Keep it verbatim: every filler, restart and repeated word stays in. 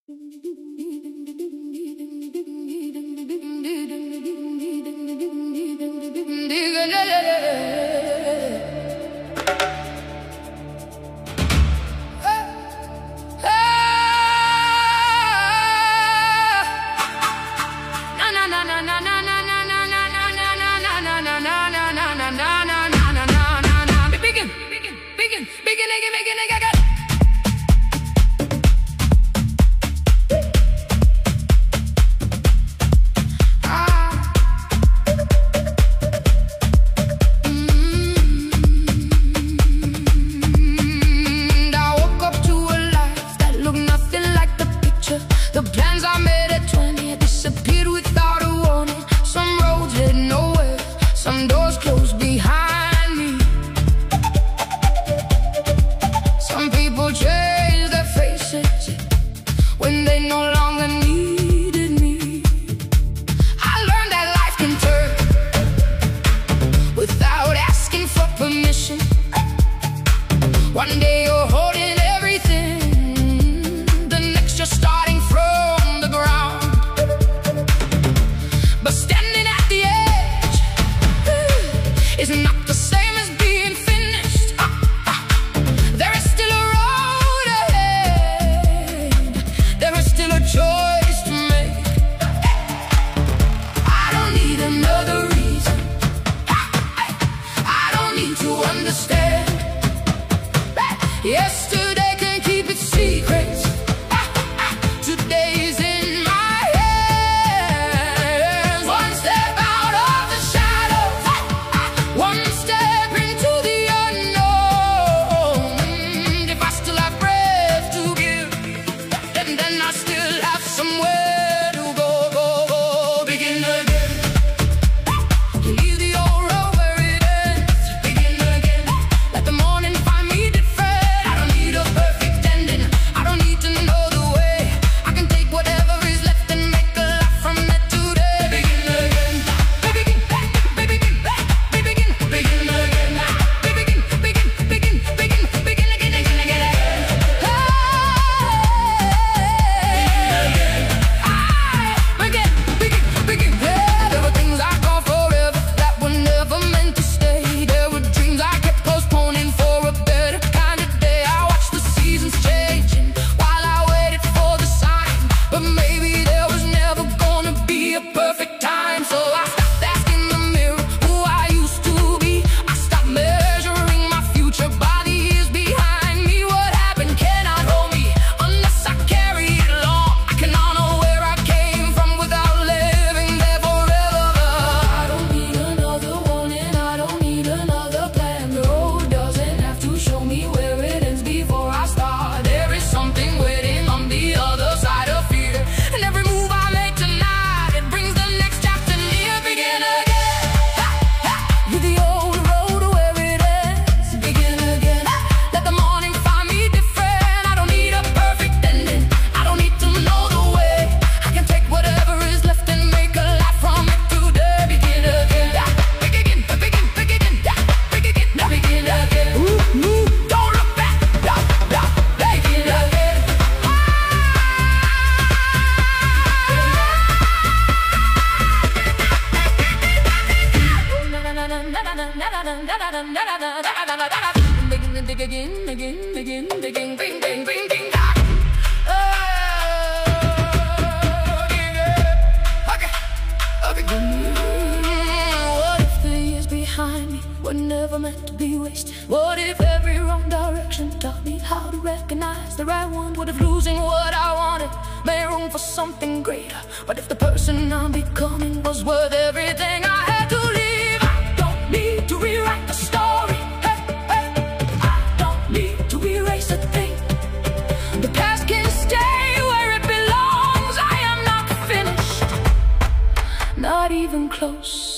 The plans I made at twenty disappeared without a warning. Some roads led nowhere, some doors closed behind me. Some people changed their faces when they no longer needed me. I learned that life can turn without asking for permission. One day you're holding everything, the next you're starting from the ground. But standing at the edge is not the same as being finished. There is still a road ahead, there is still a choice to make. I don't need another reason, I don't need to understand. Yesterday can keep its secrets, today's in my hands. One step out of the shadows, one step into the unknown. If I still have breath to give, then, then I still have somewhere to go, go, go. Begin again, leave the old road where it ends. Begin again, let the morning find me different. I don't need a perfect ending, I don't need to know the way. I can take whatever is left and make a life from it today. Begin again, begin, begin, begin, begin again, begin, begin, begin, begin, begin again, again, again, again. Begin, begin, begin. There were things I called forever that were never meant to stay. There were dreams I kept postponing for a better kind of day. I watched the seasons changing while I waited for the sign, but maybe there was never gonna be a perfect time. So I stopped asking the mirror who I used to be. I stopped measuring my future by the years behind me. What happened cannot hold me unless I carry it along. I can honor where I came from without living there forever. I don't need another warning, I don't need another plan. The road doesn't have to show me where it ends before I start. There is something waiting on the other side of fear, and every move I make tonight, it brings the next chapter near. Begin again, with the old road where it ends. Begin again, let the morning find me different. I don't need a perfect ending, I don't need to know the way. I can take whatever is left and make a life from it today. Begin again, begin, begin, begin, begin again. Ooh, ooh, don't look back, begin again. Begin, begin, begin, begin, bing, bing, bing, bing, ah. Oh, yeah. Okay, okay. Mm, what if the years behind me were never meant to be wasted? What if every wrong direction taught me how to recognize the right one? What if losing what I wanted made room for something greater? What if the person I'm becoming was worth everything I had to leave? I don't need to rewrite the story, hey, hey. I don't need to erase a thing. The past can stay where it belongs. I am not finished, not even close.